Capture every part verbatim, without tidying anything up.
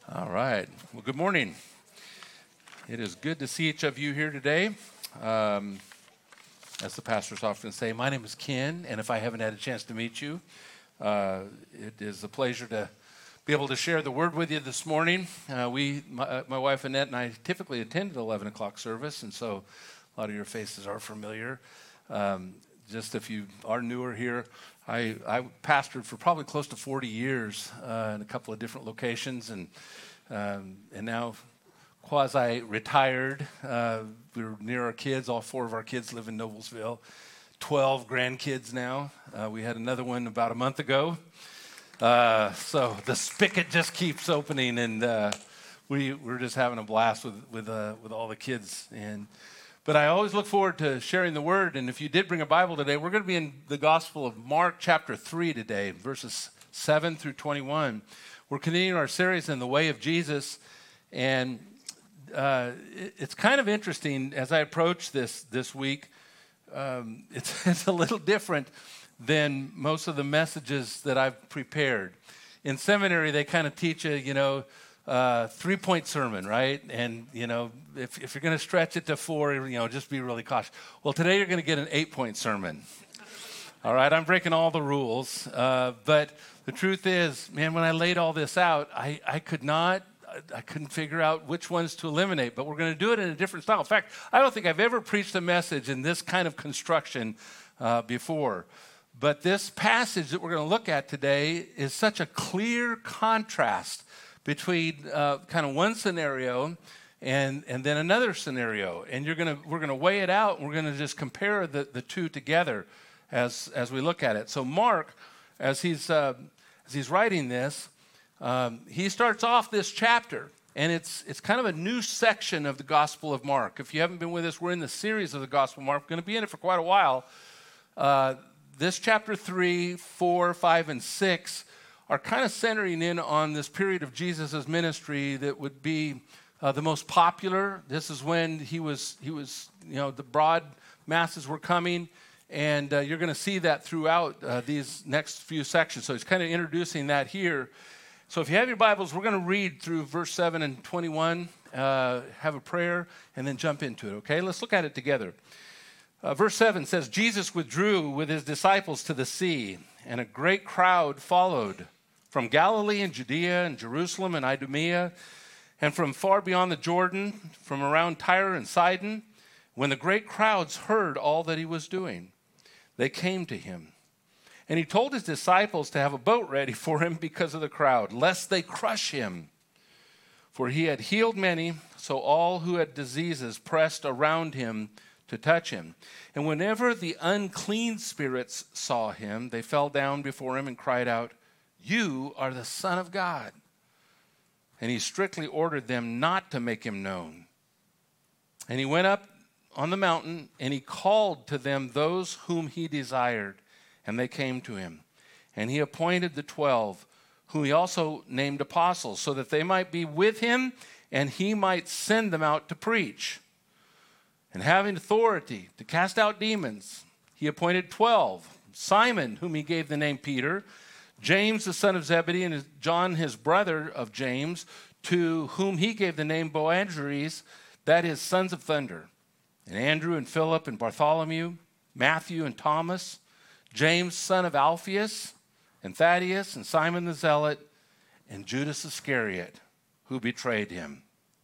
All right. Well, good morning. It is good to see each of you here today. Um, as the pastors often say, my name is Ken, and if I haven't had a chance to meet you, uh, it is a pleasure to be able to share the word with you this morning. Uh, we, my, uh, my wife Annette and I typically attend the eleven o'clock service, and so a lot of your faces are familiar. Um, just if you are newer here, I, I pastored for probably close to forty years uh, in a couple of different locations, and um, and now quasi-retired. Uh, we're near our kids. All four of our kids live in Noblesville. twelve grandkids now. Uh, we had another one about a month ago. Uh, so the spigot just keeps opening, and uh, we, we're just having a blast with with, uh, with all the kids. And But I always look forward to sharing the word. And if you did bring a Bible today, we're going to be in the Gospel of Mark chapter three today, verses seven through twenty-one. We're continuing our series in the way of Jesus. And uh, it, it's kind of interesting as I approach this this week. Um, it's, it's a little different than most of the messages that I've prepared. In seminary, they kind of teach you, you know, uh, three-point sermon, right? And, you know, if, if you're going to stretch it to four, you know, just be really cautious. Well, today you're going to get an eight-point sermon. All right, I'm breaking all the rules. Uh, but the truth is, man, when I laid all this out, I, I could not, I couldn't figure out which ones to eliminate. But we're going to do it in a different style. In fact, I don't think I've ever preached a message in this kind of construction uh, before. But this passage that we're going to look at today is such a clear contrast between uh, kind of one scenario and and then another scenario. And you're going to we're going to weigh it out, and we're going to just compare the, the two together as as we look at it. So Mark, as he's uh, as he's writing this, um, he starts off this chapter, and it's it's kind of a new section of the Gospel of Mark. If you haven't been with us, we're in the series of the Gospel of Mark. We're going to be in it for quite a while. Uh, This chapter three, four, five, and six are kind of centering in on this period of Jesus' ministry that would be uh, the most popular. This is when he was, he was, you know, the broad masses were coming, and uh, you're going to see that throughout uh, these next few sections. So he's kind of introducing that here. So if you have your Bibles, we're going to read through verse seven and twenty-one, uh, have a prayer, and then jump into it, okay? Let's look at it together. Uh, verse seven says, Jesus withdrew with his disciples to the sea, and a great crowd followed from Galilee and Judea and Jerusalem and Idumea, and from far beyond the Jordan, from around Tyre and Sidon. When the great crowds heard all that he was doing, they came to him. And he told his disciples to have a boat ready for him because of the crowd, lest they crush him. For he had healed many, so all who had diseases pressed around him to touch him. And whenever the unclean spirits saw him, they fell down before him and cried out, "You are the Son of God." And he strictly ordered them not to make him known. And he went up on the mountain, and he called to them those whom he desired, and they came to him. And he appointed the twelve, whom he also named apostles, so that they might be with him, and he might send them out to preach. And having authority to cast out demons, he appointed twelve. Simon, whom he gave the name Peter, James the son of Zebedee, and John his brother of James, to whom he gave the name Boanerges, that is, sons of thunder. And Andrew and Philip and Bartholomew, Matthew and Thomas, James son of Alphaeus, and Thaddeus, and Simon the Zealot, and Judas Iscariot, who betrayed him.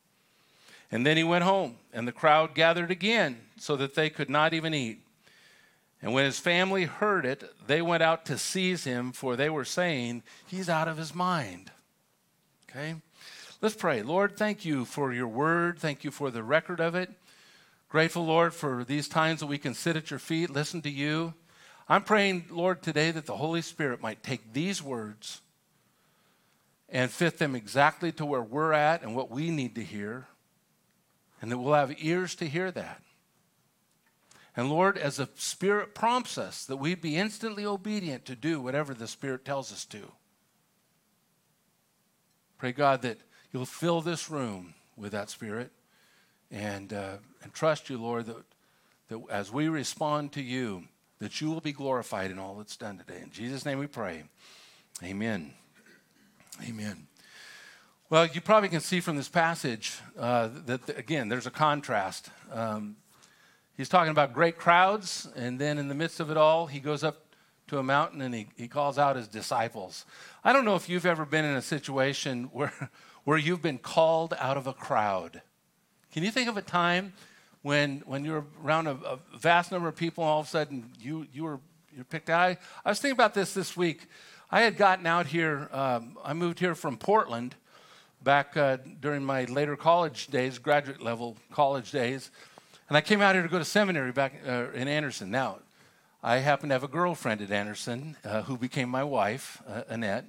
And then he went home, and the crowd gathered again, so that they could not even eat. And when his family heard it, they went out to seize him, for they were saying, "He's out of his mind." Okay? Let's pray. Lord, thank you for your word. Thank you for the record of it. Grateful, Lord, for these times that we can sit at your feet, listen to you. I'm praying, Lord, today that the Holy Spirit might take these words and fit them exactly to where we're at and what we need to hear, and that we'll have ears to hear that. And Lord, as the Spirit prompts us, that we'd be instantly obedient to do whatever the Spirit tells us to. Pray, God, that you'll fill this room with that Spirit, and uh, and trust you, Lord, that, that as we respond to you, that you will be glorified in all that's done today. In Jesus' name we pray. Amen. Amen. Well, you probably can see from this passage uh, that, again, there's a contrast. Um, he's talking about great crowds, and then in the midst of it all, he goes up to a mountain and he, he calls out his disciples. I don't know if you've ever been in a situation where, where you've been called out of a crowd. Can you think of a time when when you're around a, a vast number of people and all of a sudden you, you were you're picked out? I, I was thinking about this this week. I had gotten out here, um, I moved here from Portland back uh, during my later college days, graduate level college days. And I came out here to go to seminary back uh, in Anderson. Now, I happen to have a girlfriend at Anderson uh, who became my wife, uh, Annette.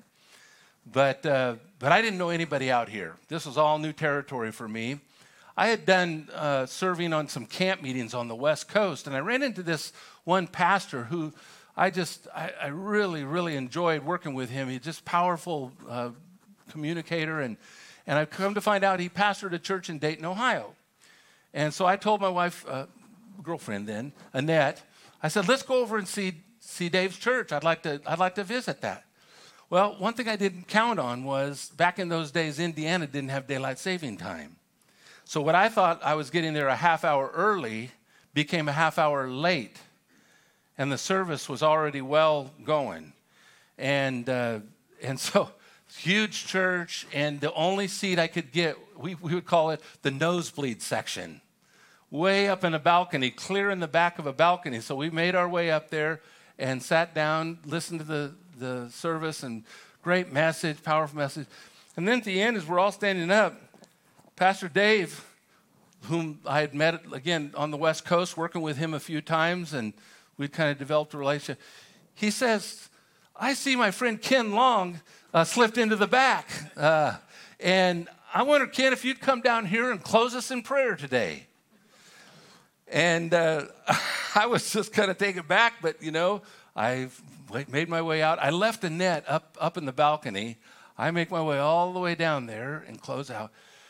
But, uh, but I didn't know anybody out here. This was all new territory for me. I had done uh, serving on some camp meetings on the West Coast, and I ran into this one pastor who I just, I, I really, really enjoyed working with him. He's just powerful uh, communicator, and, and I've come to find out he pastored a church in Dayton, Ohio. And so I told my wife, uh, girlfriend then, Annette, I said, let's go over and see, see Dave's church. I'd like to, I'd like to visit that. Well, one thing I didn't count on was back in those days, Indiana didn't have daylight saving time. So what I thought I was getting there a half hour early became a half hour late. And the service was already well going. And uh, and so, huge church, and the only seat I could get, we, we would call it the nosebleed section. Way up in a balcony, clear in the back of a balcony. So we made our way up there and sat down, listened to the, the service, and great message, powerful message. And then at the end, as we're all standing up, Pastor Dave, whom I had met, again, on the West Coast, working with him a few times, and we'd kind of developed a relationship. He says, I see my friend Ken Long uh, slipped into the back. Uh, and I wonder, Ken, if you'd come down here and close us in prayer today. And uh, I was just kind of taken back, but, you know, I made my way out. I left Annette up, up in the balcony. I make my way all the way down there and close out.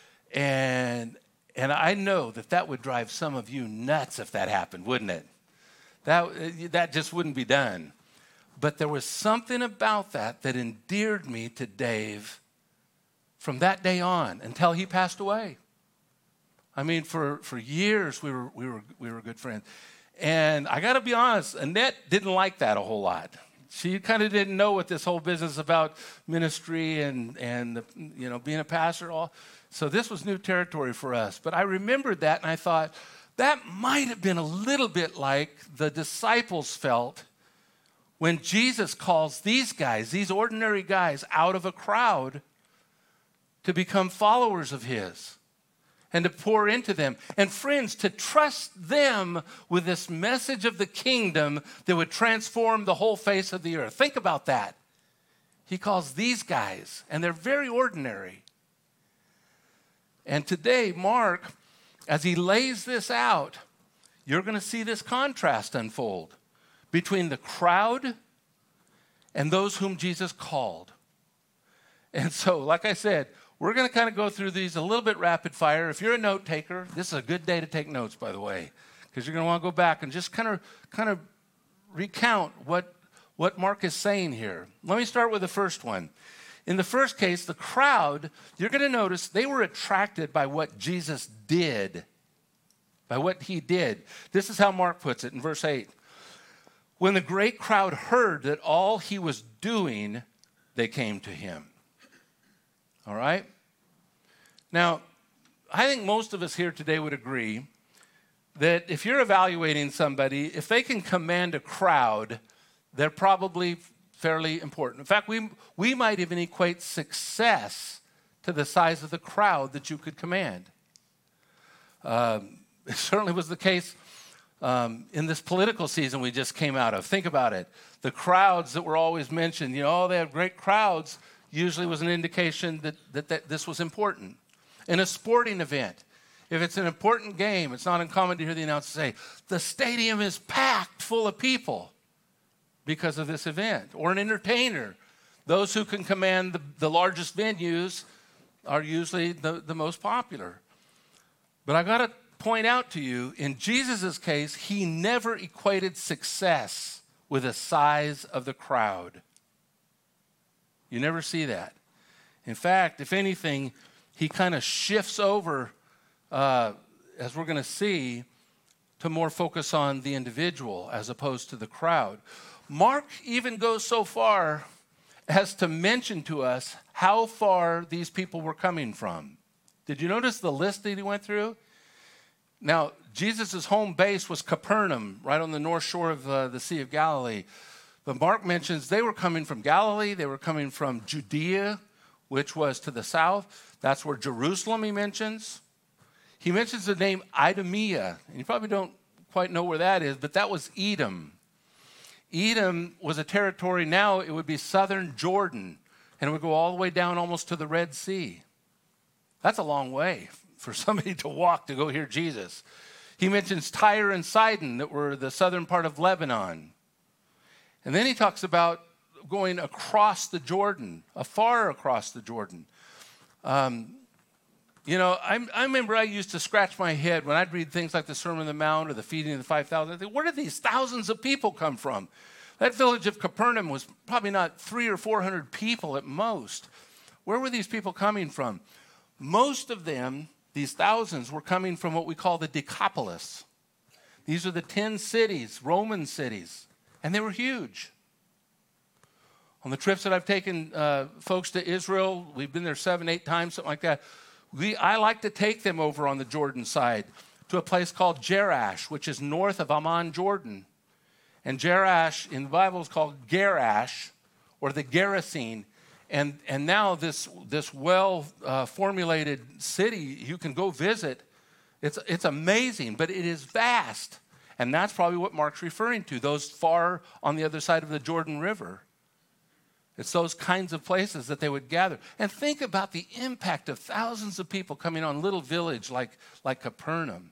And and I know that that would drive some of you nuts if that happened, wouldn't it? That, that just wouldn't be done. But there was something about that that endeared me to Dave from that day on until he passed away. I mean, for, for years we were we were we were good friends. And I got to be honest, Annette didn't like that a whole lot. She kind of didn't know what this whole business about ministry and and the, you know being a pastor all. So this was new territory for us. But I remembered that and I thought that might have been a little bit like the disciples felt when Jesus calls these guys, these ordinary guys, out of a crowd to become followers of his and to pour into them. And friends, to trust them with this message of the kingdom that would transform the whole face of the earth. Think about that. He calls these guys, and they're very ordinary. And today, Mark, as he lays this out, you're going to see this contrast unfold between the crowd and those whom Jesus called. And so, like I said, we're going to kind of go through these a little bit rapid fire. If you're a note taker, this is a good day to take notes, by the way, because you're going to want to go back and just kind of kind of recount what, what Mark is saying here. Let me start with the first one. In the first case, the crowd, you're going to notice they were attracted by what Jesus did, by what he did. This is how Mark puts it in verse eight. When the great crowd heard that all he was doing, they came to him. All right? Now, I think most of us here today would agree that if you're evaluating somebody, if they can command a crowd, they're probably fairly important. In fact, we, we might even equate success to the size of the crowd that you could command. Um, it certainly was the case um, in this political season we just came out of. Think about it. The crowds that were always mentioned, you know, oh, they have great crowds, usually was an indication that, that, that this was important. In a sporting event, if it's an important game, it's not uncommon to hear the announcer say, the stadium is packed full of people because of this event. Or an entertainer. Those who can command the, the largest venues are usually the, the most popular. But I got to point out to you, in Jesus' case, he never equated success with the size of the crowd. You never see that. In fact, if anything, he kind of shifts over, uh, as we're going to see, to more focus on the individual as opposed to the crowd. Mark even goes so far as to mention to us how far these people were coming from. Did you notice the list that he went through? Now, Jesus' home base was Capernaum, right on the north shore of uh, the Sea of Galilee. But Mark mentions they were coming from Galilee, they were coming from Judea, which was to the south. That's where Jerusalem he mentions. He mentions the name Idumea, and you probably don't quite know where that is, but that was Edom. Edom was a territory, now it would be southern Jordan, and it would go all the way down almost to the Red Sea. That's a long way for somebody to walk to go hear Jesus. He mentions Tyre and Sidon that were the southern part of Lebanon. And then he talks about going across the Jordan, afar across the Jordan. Um, you know, I, I remember I used to scratch my head when I'd read things like the Sermon on the Mount or the feeding of the five thousand. I think, where did these thousands of people come from? That village of Capernaum was probably not three or four hundred people at most. Where were these people coming from? Most of them, these thousands, were coming from what we call the Decapolis. These are the ten cities, Roman cities, and they were huge. On the trips that I've taken uh, folks to Israel, we've been there seven, eight times, something like that. We, I like to take them over on the Jordan side to a place called Jerash, which is north of Amman, Jordan. And Jerash in the Bible is called Gerash, or the Gerasene. And, and now this, this well-formulated uh, city you can go visit, it's, it's amazing, but it is vast. And that's probably what Mark's referring to, those far on the other side of the Jordan River. It's those kinds of places that they would gather. And think about the impact of thousands of people coming on a little village like, like Capernaum.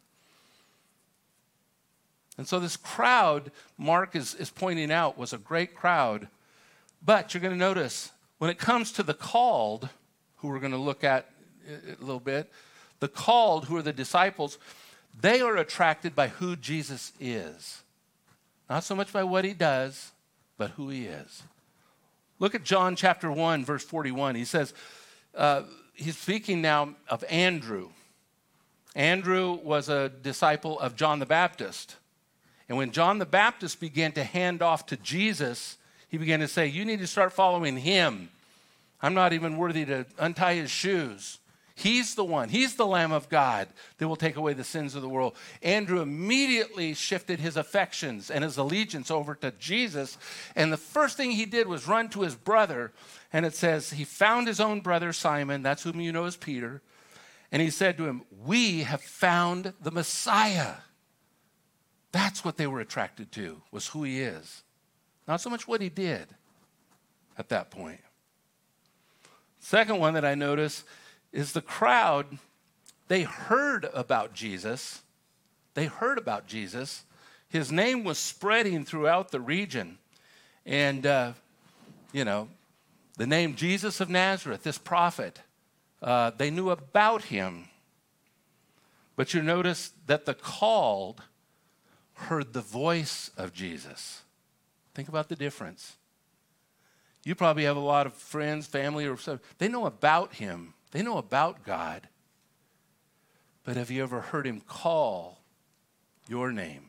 And so this crowd, Mark is, is pointing out, was a great crowd. But you're going to notice, when it comes to the called, who we're going to look at a little bit, the called, who are the disciples, they are attracted by who Jesus is. Not so much by what he does, but who he is. Look at John chapter one, verse forty-one. He says, uh, he's speaking now of Andrew. Andrew was a disciple of John the Baptist. And when John the Baptist began to hand off to Jesus, he began to say, you need to start following him. I'm not even worthy to untie his shoes. He's the one. He's the Lamb of God that will take away the sins of the world. Andrew immediately shifted his affections and his allegiance over to Jesus. And the first thing he did was run to his brother. And it says he found his own brother, Simon. That's whom you know as Peter. And he said to him, we have found the Messiah. That's what they were attracted to, was who he is. Not so much what he did at that point. Second one that I notice is the crowd, they heard about Jesus. They heard about Jesus. His name was spreading throughout the region. And, uh, you know, the name Jesus of Nazareth, this prophet, uh, they knew about him. But you notice that the called heard the voice of Jesus. Think about the difference. You probably have a lot of friends, family, or something. They know about him. They know about God. But have you ever heard him call your name?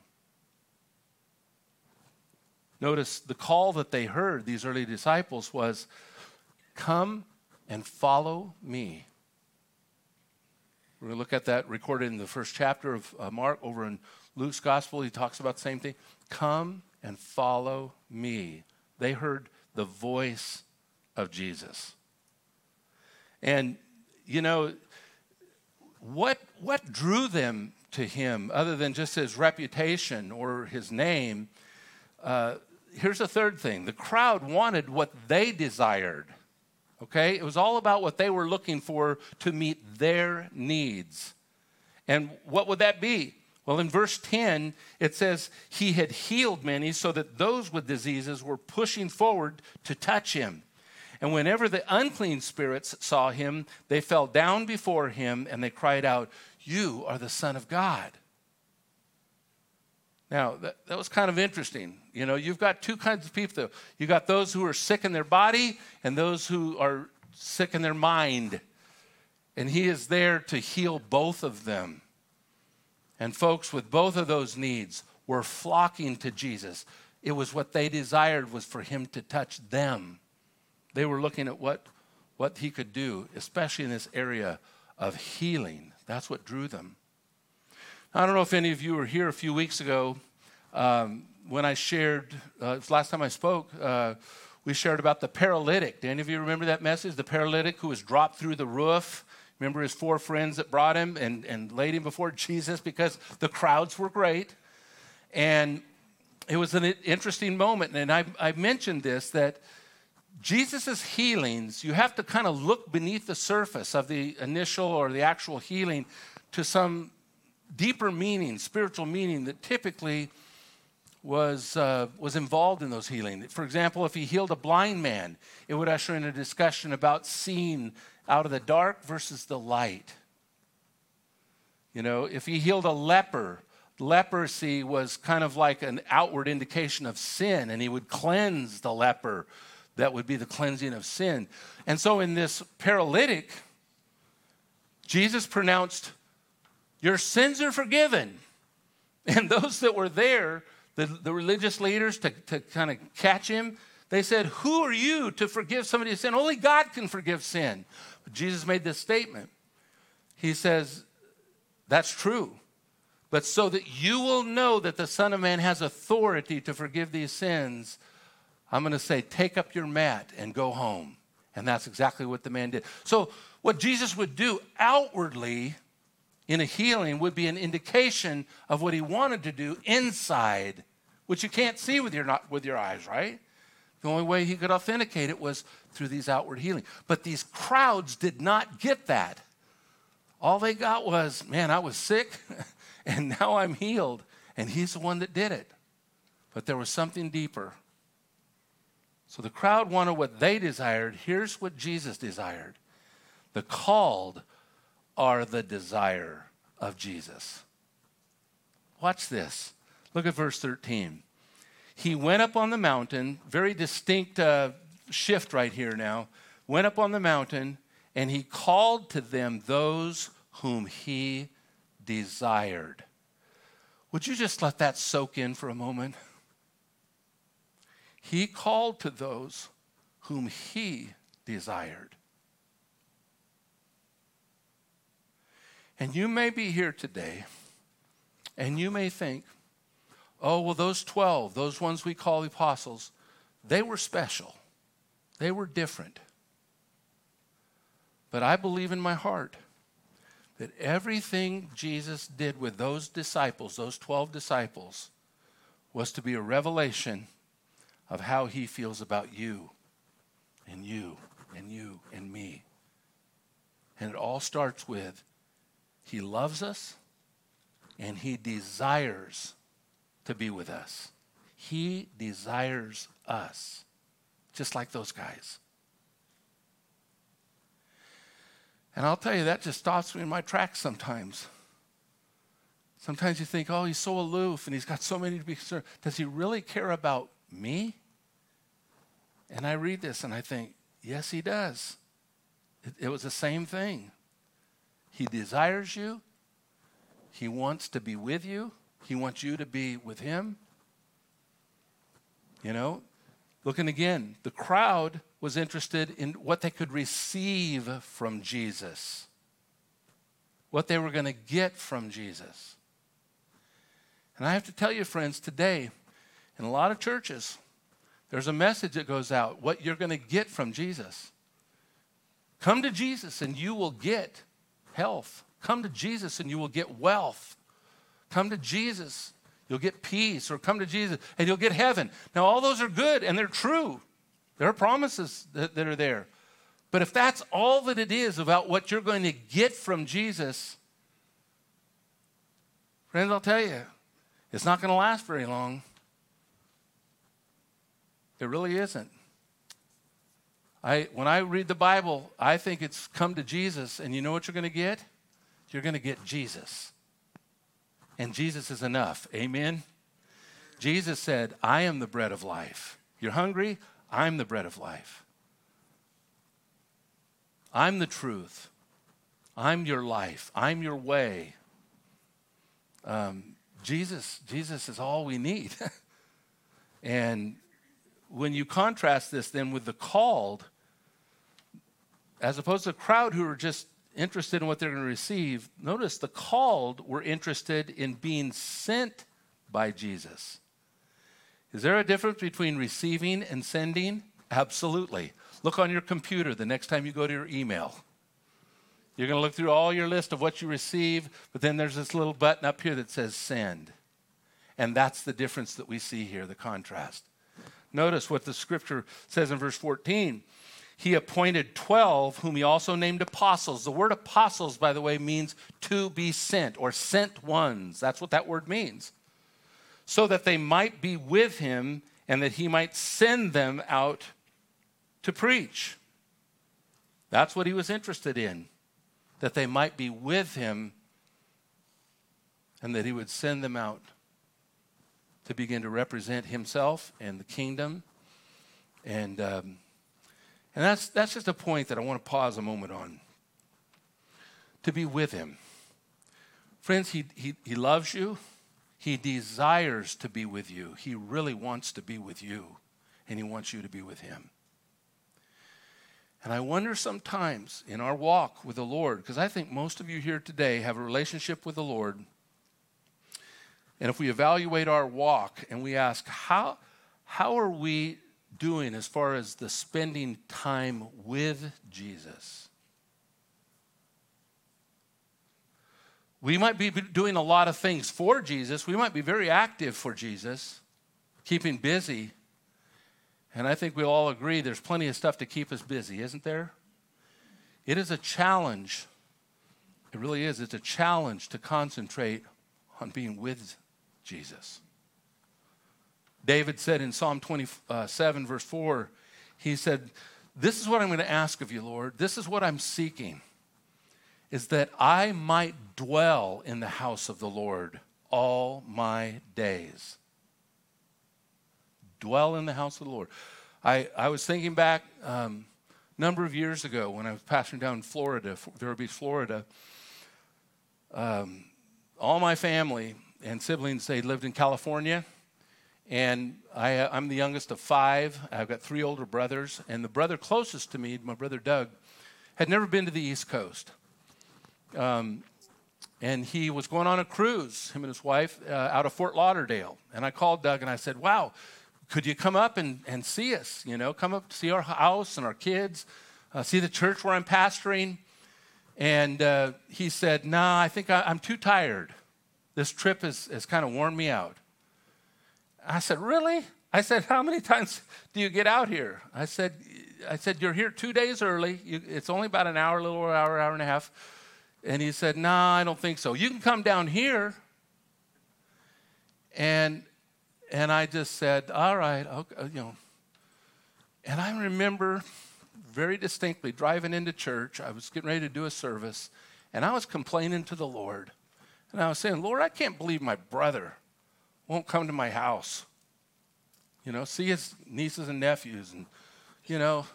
Notice the call that they heard, these early disciples, was, come and follow me. We're going to look at that recorded in the first chapter of uh, Mark. Over in Luke's gospel, he talks about the same thing. Come and follow me. They heard the voice of Jesus. And, you know, what, what drew them to him other than just his reputation or his name? Uh, here's a third thing. The crowd wanted what they desired. Okay? It was all about what they were looking for to meet their needs. And what would that be? Well, in verse ten, it says, he had healed many so that those with diseases were pushing forward to touch him. And whenever the unclean spirits saw him, they fell down before him and they cried out, you are the Son of God. Now, that, that was kind of interesting. You know, you've got two kinds of people. You've got those who are sick in their body and those who are sick in their mind. And he is there to heal both of them. And folks with both of those needs were flocking to Jesus. It was what they desired was for him to touch them. They were looking at what, what he could do, especially in this area of healing. That's what drew them. I don't know if any of you were here a few weeks ago um, when I shared, uh, it was the last time I spoke, uh, we shared about the paralytic. Do any of you remember that message? The paralytic who was dropped through the roof. Remember his four friends that brought him and, and laid him before Jesus because the crowds were great. And it was an interesting moment. And I, I mentioned this, that Jesus' healings, you have to kind of look beneath the surface of the initial or the actual healing to some deeper meaning, spiritual meaning that typically was, uh, was involved in those healing. For example, if he healed a blind man, it would usher in a discussion about seeing out of the dark versus the light. You know, if he healed a leper, leprosy was kind of like an outward indication of sin, and he would cleanse the leper. That would be the cleansing of sin. And so in this paralytic, Jesus pronounced, your sins are forgiven. And those that were there, the, the religious leaders, to, to kind of catch him, they said, who are you to forgive somebody's sin? Only God can forgive sin. But Jesus made this statement. He says, that's true. But so that you will know that the Son of Man has authority to forgive these sins, I'm going to say, take up your mat and go home. And that's exactly what the man did. So what Jesus would do outwardly in a healing would be an indication of what he wanted to do inside, which you can't see with your, not, with your eyes, right? The only way he could authenticate it was through these outward healing. But these crowds did not get that. All they got was, man, I was sick, and now I'm healed. And he's the one that did it. But there was something deeper. So the crowd wanted what they desired. Here's what Jesus desired. The called are the desire of Jesus. Watch this. Look at verse thirteen. He went up on the mountain, very distinct uh, shift right here now, went up on the mountain, and he called to them those whom he desired. Would you just let that soak in for a moment? He called to those whom he desired. And you may be here today, and you may think, oh, well, those twelve, those ones we call the apostles, they were special. They were different. But I believe in my heart that everything Jesus did with those disciples, those twelve disciples, was to be a revelation of how he feels about you and you and you and me. And it all starts with he loves us and he desires to be with us. He desires us, just like those guys. And I'll tell you, that just stops me in my tracks sometimes. Sometimes you think, oh, he's so aloof and he's got so many to be concerned. Does he really care about me? And I read this and I think, yes, he does. It, it was the same thing. He desires you. He wants to be with you. He wants you to be with him. You know, looking again, the crowd was interested in what they could receive from Jesus, what they were going to get from Jesus. And I have to tell you, friends, today, in a lot of churches, there's a message that goes out, what you're going to get from Jesus. Come to Jesus and you will get health. Come to Jesus and you will get wealth. Come to Jesus, you'll get peace, or come to Jesus and you'll get heaven. Now, all those are good and they're true. There are promises that, that are there. But if that's all that it is about what you're going to get from Jesus, friends, I'll tell you, it's not going to last very long. It really isn't. I, when I read the Bible, I think it's come to Jesus, and you know what you're going to get? You're going to get Jesus. And Jesus is enough. Amen? Jesus said, I am the bread of life. You're hungry? I'm the bread of life. I'm the truth. I'm your life. I'm your way. Um, Jesus, Jesus is all we need. And when you contrast this then with the called, as opposed to the crowd who are just interested in what they're going to receive, notice the called were interested in being sent by Jesus. Is there a difference between receiving and sending? Absolutely. Look on your computer the next time you go to your email. You're going to look through all your list of what you receive, but then there's this little button up here that says send. And that's the difference that we see here, the contrast. Notice what the scripture says in verse fourteen. He appointed twelve, whom he also named apostles. The word apostles, by the way, means to be sent or sent ones. That's what that word means. So that they might be with him and that he might send them out to preach. That's what he was interested in, that they might be with him and that he would send them out to begin to represent himself and the kingdom. And um, and that's that's just a point that I want to pause a moment on. To be with him. Friends, he, he, he loves you. He desires to be with you. He really wants to be with you, and he wants you to be with him. And I wonder sometimes in our walk with the Lord, because I think most of you here today have a relationship with the Lord, and if we evaluate our walk and we ask, how, how are we doing as far as the spending time with Jesus? We might be doing a lot of things for Jesus. We might be very active for Jesus, keeping busy. And I think we'll all agree there's plenty of stuff to keep us busy, isn't there? It is a challenge. It really is. It's a challenge to concentrate on being with Jesus. David said in Psalm twenty-seven, verse four, he said, this is what I'm going to ask of you, Lord. This is what I'm seeking, is that I might dwell in the house of the Lord all my days. Dwell in the house of the Lord. I, I was thinking back um, a number of years ago when I was pastoring down in Florida, Vero Beach, Florida. Um, all my family and siblings, they lived in California. And I, I'm the youngest of five. I've got three older brothers. And the brother closest to me, my brother Doug, had never been to the East Coast. Um, and he was going on a cruise, him and his wife, uh, out of Fort Lauderdale. And I called Doug and I said, wow, could you come up and, and see us? You know, come up to see our house and our kids, uh, see the church where I'm pastoring. And uh, he said, nah, I think I, I'm too tired. This trip has, has kind of worn me out. I said, really? I said, how many times do you get out here? I said, I said, you're here two days early. You, it's only about an hour, a little over an hour, hour and a half. And he said, no, nah, I don't think so. You can come down here. And and I just said, all right, okay, you know. And I remember very distinctly driving into church. I was getting ready to do a service, and I was complaining to the Lord. And I was saying, Lord, I can't believe my brother won't come to my house. You know, see his nieces and nephews, and, you know.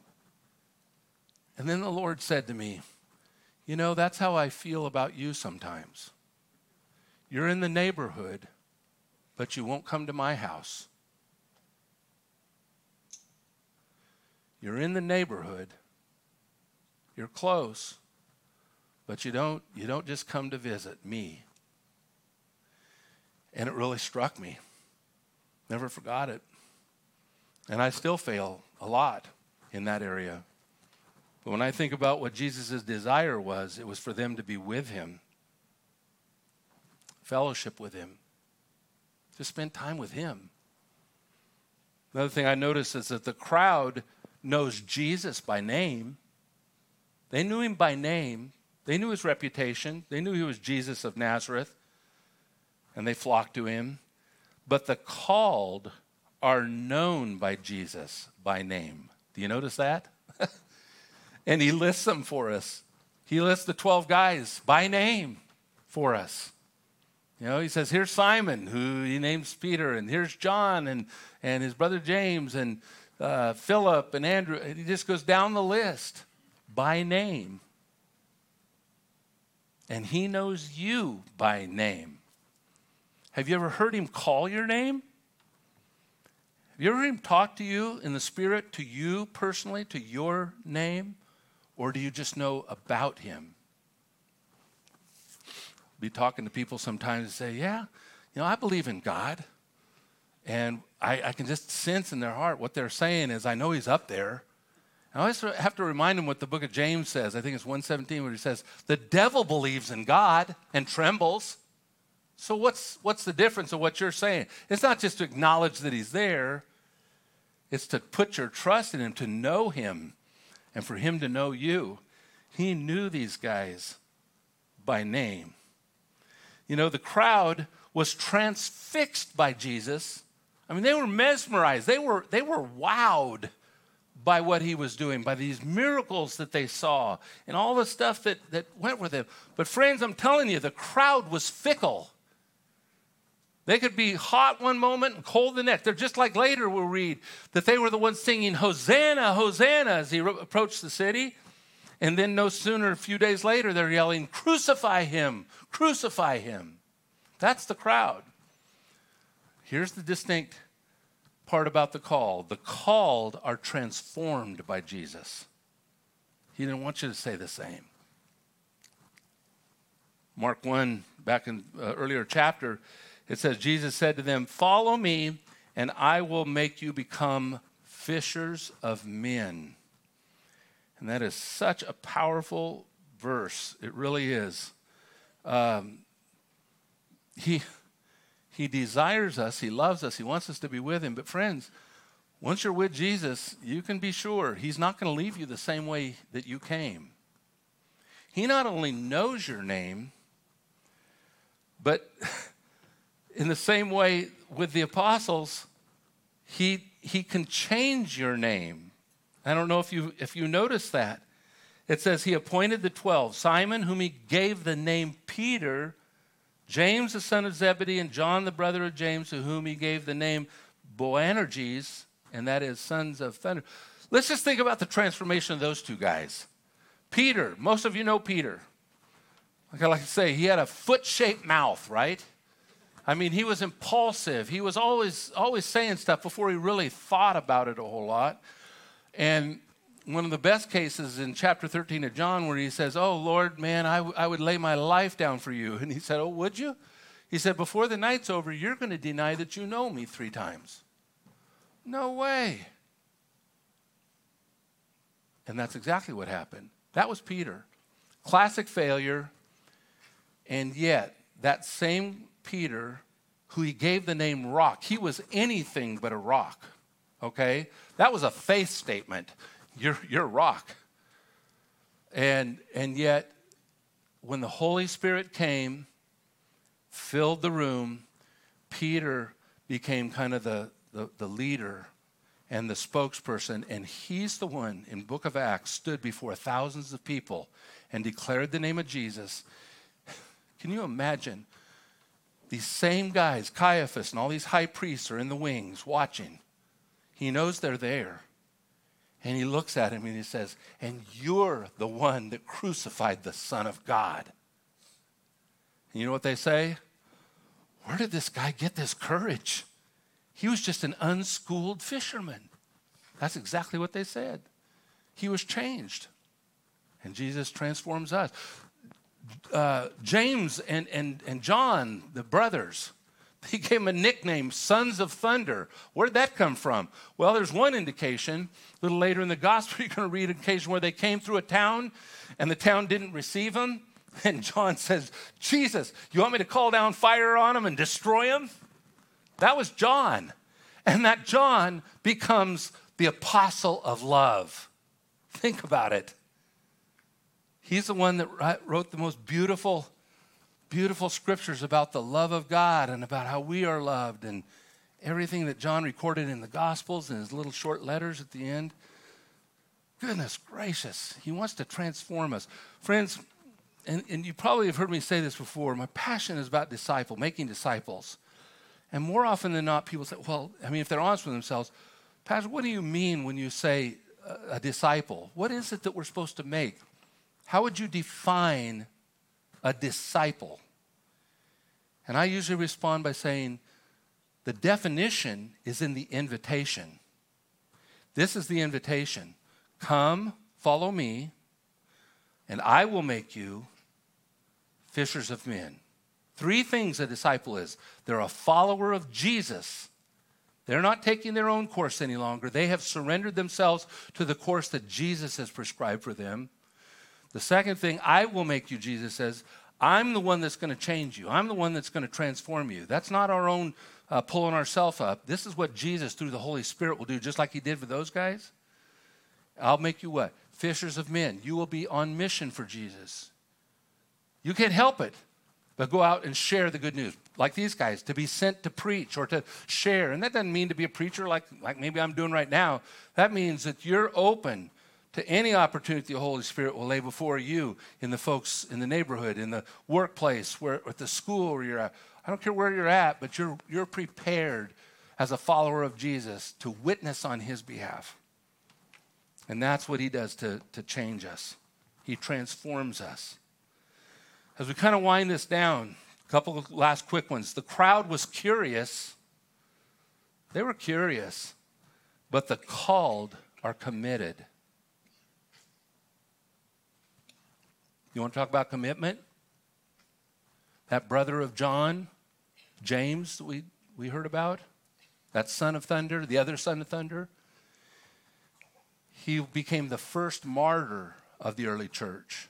And then the Lord said to me, you know, that's how I feel about you sometimes. You're in the neighborhood, but you won't come to my house. You're in the neighborhood, you're close, but you don't, you don't just come to visit me. And it really struck me. Never forgot it. And I still fail a lot in that area. But when I think about what Jesus' desire was, it was for them to be with him, fellowship with him, to spend time with him. Another thing I noticed is that the crowd knows Jesus by name. They knew him by name. They knew his reputation. They knew he was Jesus of Nazareth, and they flocked to him. But the called are known by Jesus by name. Do you notice that? And he lists them for us. He lists the twelve guys by name for us. You know, he says, here's Simon, who he names Peter, and here's John and, and his brother James, and uh, Philip and Andrew. And he just goes down the list by name. And he knows you by name. Have you ever heard him call your name? Have you ever heard him talk to you in the Spirit, to you personally, to your name? Or do you just know about him? Be talking to people sometimes and say, yeah, you know, I believe in God. And I, I can just sense in their heart what they're saying is, I know he's up there. I always have to remind them what the book of James says. I think it's one seventeen where he says, the devil believes in God and trembles. So what's, what's the difference of what you're saying? It's not just to acknowledge that he's there. It's to put your trust in him, to know him, and for him to know you. He knew these guys by name. You know, the crowd was transfixed by Jesus. I mean, they were mesmerized. They were, they were wowed by what he was doing, by these miracles that they saw, and all the stuff that, that went with him. But friends, I'm telling you, the crowd was fickle. They could be hot one moment and cold the next. They're just like later we'll read that they were the ones singing, Hosanna, Hosanna, as he approached the city. And then no sooner, a few days later, they're yelling, crucify him, crucify him. That's the crowd. Here's the distinct part about the called. The called are transformed by Jesus. He didn't want you to say the same. Mark one, back in uh, earlier chapter, it says, Jesus said to them, follow me, and I will make you become fishers of men. And that is such a powerful verse. It really is. Um, he, he desires us. He loves us. He wants us to be with him. But friends, once you're with Jesus, you can be sure he's not going to leave you the same way that you came. He not only knows your name, but in the same way with the apostles, he, he can change your name. I don't know if you if you notice that. It says he appointed the twelve, Simon, whom he gave the name Peter, James, the son of Zebedee, and John, the brother of James, to whom he gave the name Boanerges, and that is sons of thunder. Let's just think about the transformation of those two guys. Peter, most of you know Peter. Like I like to say, he had a foot-shaped mouth, right? I mean, he was impulsive. He was always always saying stuff before he really thought about it a whole lot. And one of the best cases in chapter thirteen of John where he says, oh, Lord, man, I, w- I would lay my life down for you. And he said, oh, would you? He said, before the night's over, you're going to deny that you know me three times. No way. And that's exactly what happened. That was Peter. Classic failure. And yet, that same Peter, who he gave the name Rock, he was anything but a rock. Okay? That was a faith statement. You're, you're a rock. And, and yet, when the Holy Spirit came, filled the room, Peter became kind of the, the, the leader and the spokesperson. And he's the one in Book of Acts stood before thousands of people and declared the name of Jesus. Can you imagine? These same guys, Caiaphas and all these high priests are in the wings watching. He knows they're there. And he looks at him and he says, and you're the one that crucified the Son of God. And you know what they say? Where did this guy get this courage? He was just an unschooled fisherman. That's exactly what they said. He was changed. And Jesus transforms us. Uh, James and, and, and John, the brothers, he gave him a nickname, Sons of Thunder. Where did that come from? Well, there's one indication. A little later in the gospel, you're going to read an occasion where they came through a town and the town didn't receive them. And John says, Jesus, you want me to call down fire on them and destroy them? That was John. And that John becomes the apostle of love. Think about it. He's the one that wrote the most beautiful Beautiful scriptures about the love of God and about how we are loved and everything that John recorded in the Gospels and his little short letters at the end. Goodness gracious, he wants to transform us. Friends, and, and you probably have heard me say this before, my passion is about disciple, making disciples. And more often than not, people say, well, I mean, if they're honest with themselves, Pastor, what do you mean when you say a, a disciple? What is it that we're supposed to make? How would you define a disciple? And I usually respond by saying, the definition is in the invitation. This is the invitation. Come, follow me, and I will make you fishers of men. Three things a disciple is. They're a follower of Jesus. They're not taking their own course any longer. They have surrendered themselves to the course that Jesus has prescribed for them. The second thing, I will make you, Jesus says, I'm the one that's going to change you. I'm the one that's going to transform you. That's not our own uh, pulling ourselves up. This is what Jesus, through the Holy Spirit, will do, just like he did for those guys. I'll make you what? Fishers of men. You will be on mission for Jesus. You can't help it, but go out and share the good news. Like these guys, to be sent to preach or to share. And that doesn't mean to be a preacher like, like maybe I'm doing right now. That means that you're open to any opportunity the Holy Spirit will lay before you in the folks in the neighborhood, in the workplace, where at the school where you're at. I don't care where you're at, but you're you're prepared as a follower of Jesus to witness on his behalf. And that's what he does to, to change us. He transforms us. As we kind of wind this down, a couple of last quick ones. The crowd was curious. They were curious, but the called are committed. You want to talk about commitment? That brother of John, James, that we, we heard about, that son of thunder, the other son of thunder, he became the first martyr of the early church.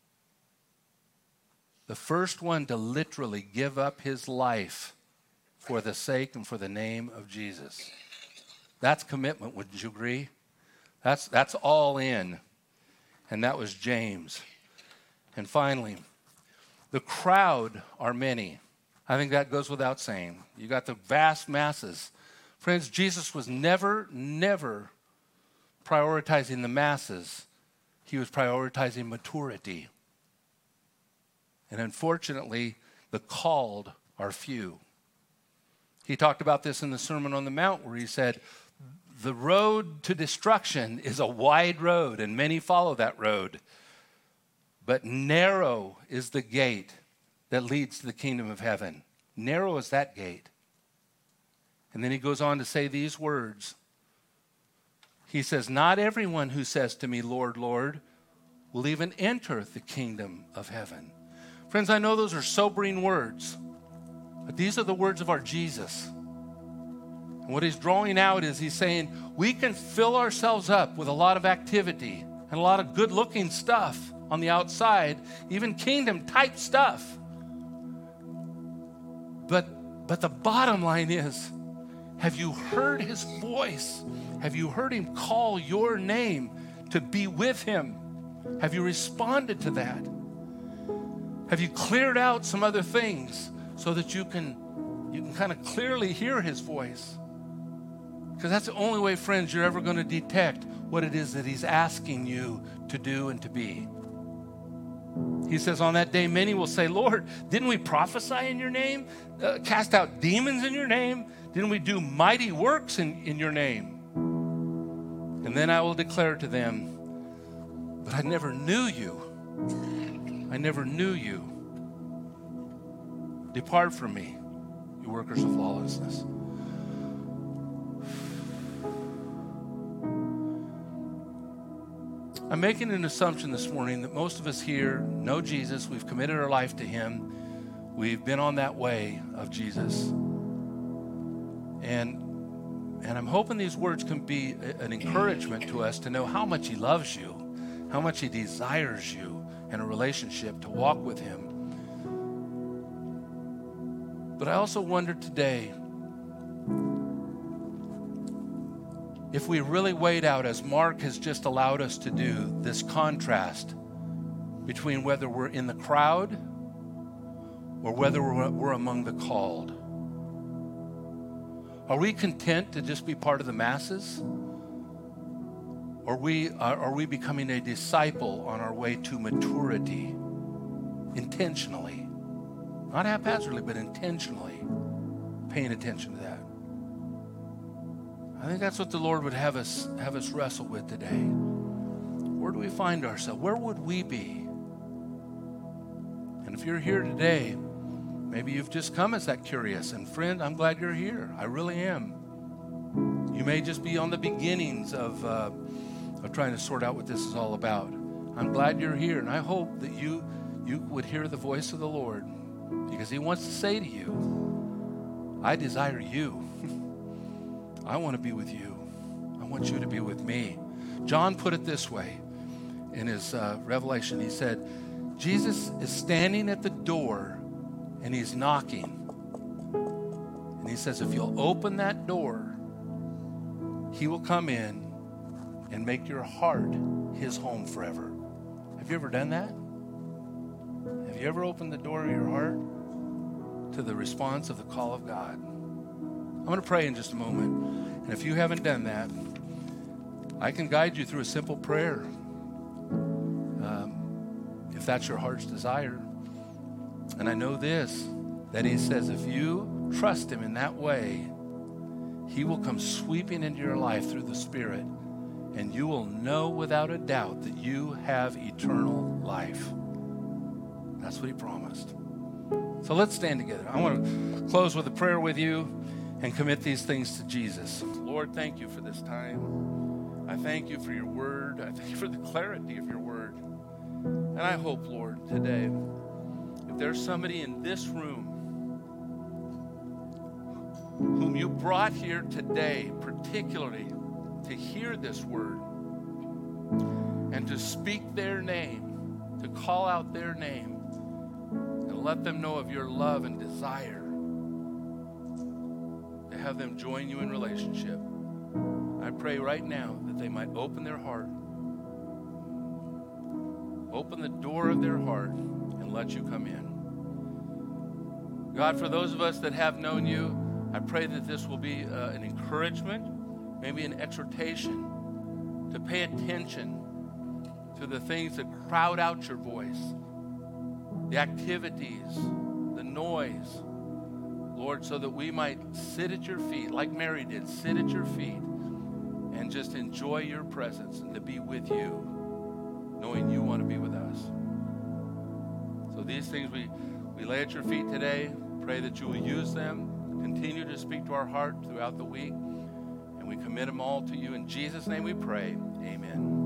The first one to literally give up his life for the sake and for the name of Jesus. That's commitment, wouldn't you agree? That's, that's all in. And that was James. And finally, the crowd are many. I think that goes without saying. You got the vast masses. Friends, Jesus was never, never prioritizing the masses. He was prioritizing maturity. And unfortunately, the called are few. He talked about this in the Sermon on the Mount where he said, the road to destruction is a wide road, and many follow that road. But narrow is the gate that leads to the kingdom of heaven. Narrow is that gate. And then he goes on to say these words. He says, not everyone who says to me, Lord, Lord, will even enter the kingdom of heaven. Friends, I know those are sobering words, but these are the words of our Jesus. And what he's drawing out is he's saying, we can fill ourselves up with a lot of activity and a lot of good-looking stuff on the outside, even kingdom-type stuff. But, but the bottom line is, have you heard his voice? Have you heard him call your name to be with him? Have you responded to that? Have you cleared out some other things so that you can, you can kind of clearly hear his voice? Because that's the only way, friends, you're ever going to detect what it is that he's asking you to do and to be. He says, on that day, many will say, Lord, didn't we prophesy in your name? Uh, cast out demons in your name? Didn't we do mighty works in, in your name? And then I will declare to them, but I never knew you. I never knew you. Depart from me, you workers of lawlessness. I'm making an assumption this morning that most of us here know Jesus. We've committed our life to him. We've been on that way of Jesus. And, and I'm hoping these words can be a, an encouragement to us to know how much he loves you, how much he desires you in a relationship to walk with him. But I also wonder today, if we really weighed out, as Mark has just allowed us to do, this contrast between whether we're in the crowd or whether we're, we're among the called. Are we content to just be part of the masses? Or we, are, are we becoming a disciple on our way to maturity intentionally? Not haphazardly, but intentionally paying attention to that. I think that's what the Lord would have us have us wrestle with today. Where do we find ourselves? Where would we be? And if you're here today, maybe you've just come as that curious. And friend, I'm glad you're here. I really am. You may just be on the beginnings of, uh, of trying to sort out what this is all about. I'm glad you're here, and I hope that you, you would hear the voice of the Lord, because he wants to say to you, I desire you. I want to be with you. I want you to be with me. John put it this way in his uh, Revelation. He said, Jesus is standing at the door and he's knocking. And he says, if you'll open that door, he will come in and make your heart his home forever. Have you ever done that? Have you ever opened the door of your heart to the response of the call of God? I'm going to pray in just a moment. And if you haven't done that, I can guide you through a simple prayer. Um, if that's your heart's desire. And I know this, that he says if you trust him in that way, he will come sweeping into your life through the Spirit, and you will know without a doubt that you have eternal life. That's what he promised. So let's stand together. I want to close with a prayer with you and commit these things to Jesus. Lord, thank you for this time. I thank you for your word. I thank you for the clarity of your word. And I hope, Lord, today, if there's somebody in this room whom you brought here today, particularly to hear this word and to speak their name, to call out their name, and let them know of your love and desire to have them join you in relationship. I pray right now that they might open their heart, open the door of their heart, and let you come in. God, for those of us that have known you, I pray that this will be uh, an encouragement, maybe an exhortation to pay attention to the things that crowd out your voice, the activities, the noise, Lord, so that we might sit at your feet like Mary did, sit at your feet and just enjoy your presence and to be with you, knowing you want to be with us. So these things we, we lay at your feet today. Pray that you will use them, continue to speak to our heart throughout the week, and we commit them all to you. In Jesus' name we pray, amen.